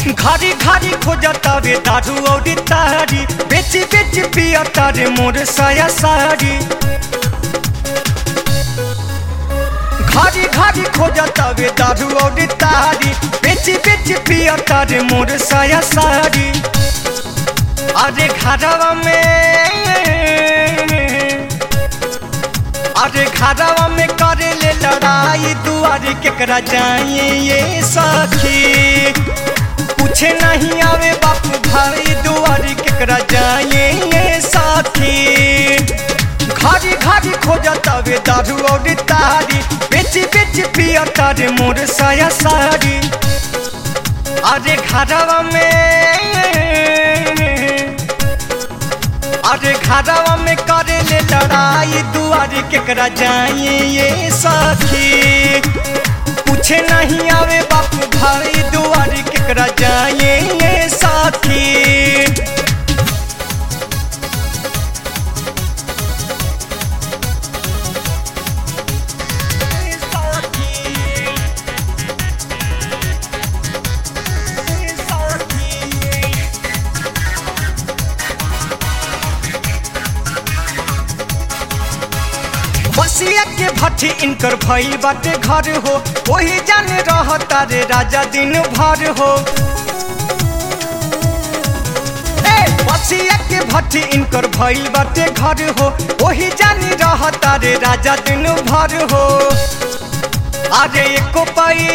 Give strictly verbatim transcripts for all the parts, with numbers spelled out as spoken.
घारी घारी खोजता वे दारू और तारी, बेची बेची पियता रे मोर साया सारी। घारी घारी खोजता वे दारू और तारी, बेची बेची पियता रे मोर साया सारी। अरे घरवा में अरे घरवा में करे ले लड़ाई, दुआरे केकरा जाइए ये सखी। पूछे नहीं आवे बापू भाई, दुआरे केकरा जाइए ये साथी। घारी घारी खोजता वे दारू और तारी, बेची बेची पियता रे मोर साया सारी। अरे घरवा में अरे घरवा में करे ले लड़ाई, दुआरे केकरा जाइए ये सखी। पूछे नहीं आवे बापू भाई, दुआरे केकरा जाइए ये साथी। बसिया के भट्टी इनकर भइल बाटे घर हो, वही जाने रहता रे राजा दिन भर हो। ए बसिया के भट्टी इनकर भइल बाटे घर हो, वही जाने रहता रे राजा दिन भर हो। अरे एको पाई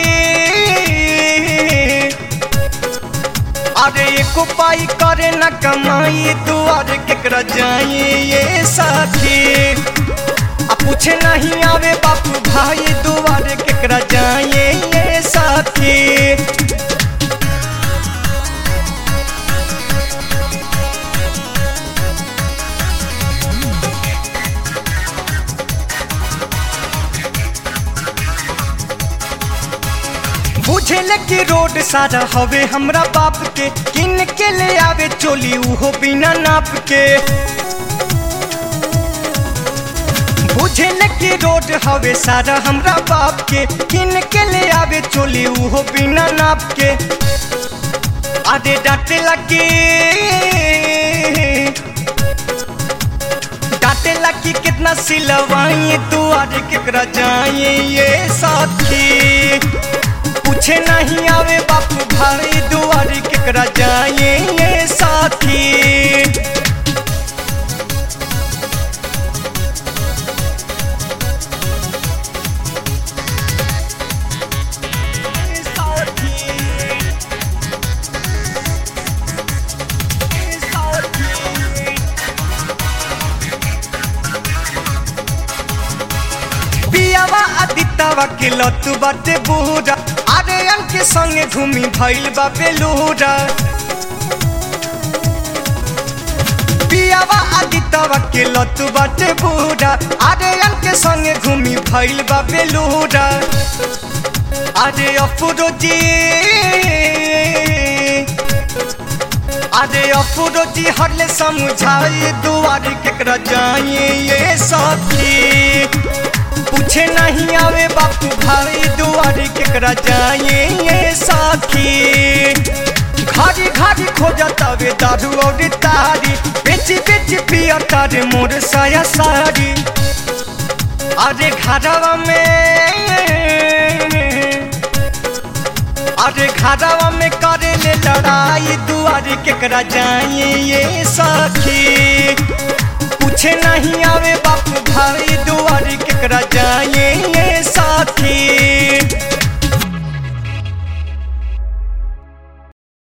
अरे एको पाई करे न कमाई, दुआरे केकरा जाइए ये साथी। पूछे नहीं आवे बापू भाई, दुआरे केकरा जाइए ये साथी। बुझेले कि रोड सारा हवे हमरा बाप के, किन के ले आवे चोली उहो बिना नाप के। बुझेले कि रोड हवे सारा हमरा बाप के, किन के ले आवे चोली उहो बिना नाप के। अरे डांटे लगी डांटे लगी कितना सिलवाई, दुआरे केकरा जाइए ये साथी। पूछे नहीं आवे बापू भाई, दुआरे केकरा जाइए ये साथी। आदित्य के लतू बाटे बूढ़ा, अरे के संगे घूमी भइल बा बेलूरा। पियावा आदित्य के लतू बाटे बूढ़ा, अरे के संगे घूमी भइल बा बेलूरा। अरे अफरोजी अरे अफरोजी हरले समझाई, दुआरे केकरा जाइए ये साथी। पूछे नहीं आवे बापू भाई, दुआरे केकरा जाइए ये साथी। घारी घारी खोजता वे दारू और तारी, बेची बेची पियता रे मोर साया सारी। अरे घरवा में अरे घरवा में करे ले लड़ाई, दुआरे केकरा जाइए ये सखी। पूछे नहीं आवे बापू भाई, दुआरे केकरा जाइए